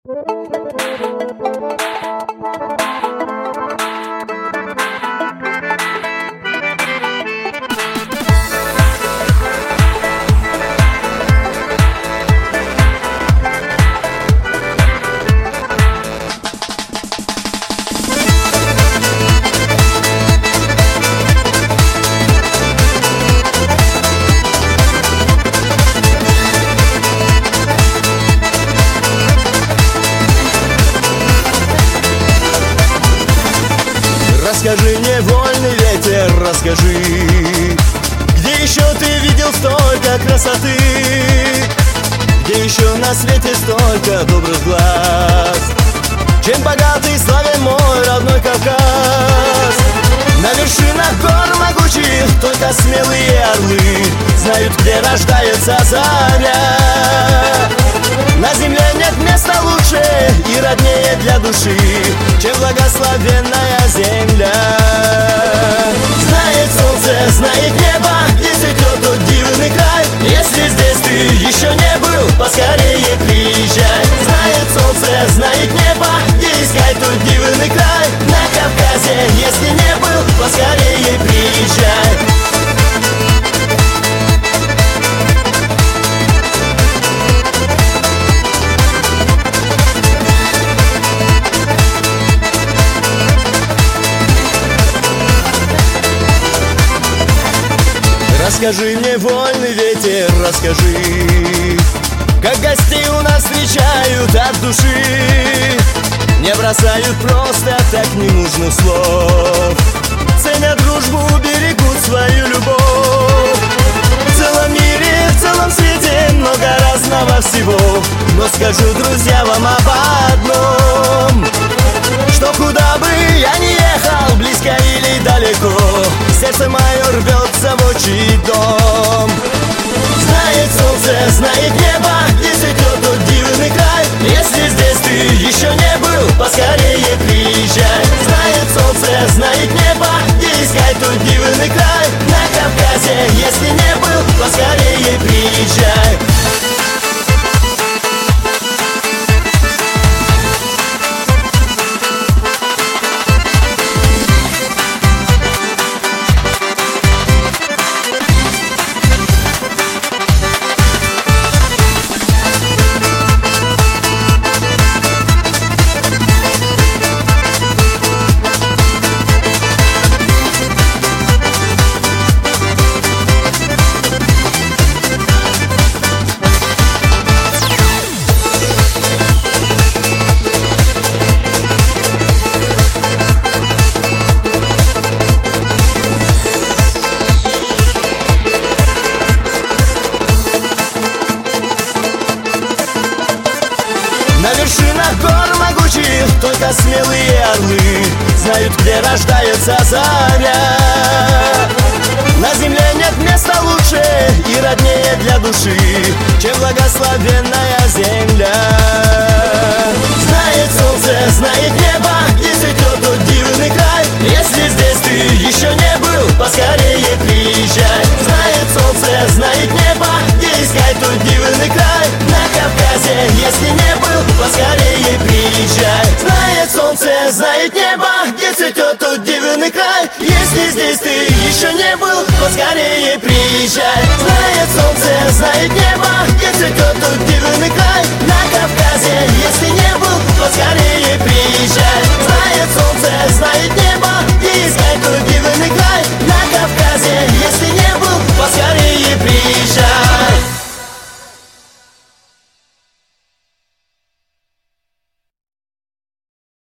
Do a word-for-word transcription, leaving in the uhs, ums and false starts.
Расскажи, невольный ветер, расскажи, где еще ты видел столько красоты, где еще на свете столько добрых глаз, чем богатый и славен мой родной Кавказ. На вершинах гор могучих только смелые орлы знают, где рождается заря. На земле нет места лучше и роднее для души, чем благословенная земля. Знает солнце, знает небо, где цветет тот дивный край. Если здесь ты еще не был, поскорее приезжай. Знает солнце, знает небо, где искать тот дивный край. На Кавказе, если не был, поскорее приезжай. Расскажи мне, вольный ветер, расскажи, как гостей у нас встречают от души. Не бросают просто так ненужных слов, ценят дружбу, берегут свою любовь. В целом мире, в целом свете много разного всего, но скажу, друзья, вам об одном, что куда бы я ни ехал, близко или далеко, сердце мое рвется в отчий дом. Знает солнце, знает небо, где цветет тот дивный край. Если здесь ты еще не был, поскорее приезжай. Знает солнце, знает небо, где искать тот дивный край. На Кавказе, если не был, поскорее приезжай. На вершинах гор могучих только смелые орлы знают, где рождается заря. На земле нет места лучше и роднее для души, чем благословенная земля. Знает солнце, знает небо, где цветет тот дивный край. Если здесь ты еще не был, поскорее приезжай. Знает солнце, знает небо, где искать тот дивный край. На Кавказе, если не был, поскорее приезжай. Знает солнце, знает небо, где цветет тот дивный край. Если здесь ты еще не был, поскорее приезжай. Знает солнце, знает небо, где цветет тот дивный край.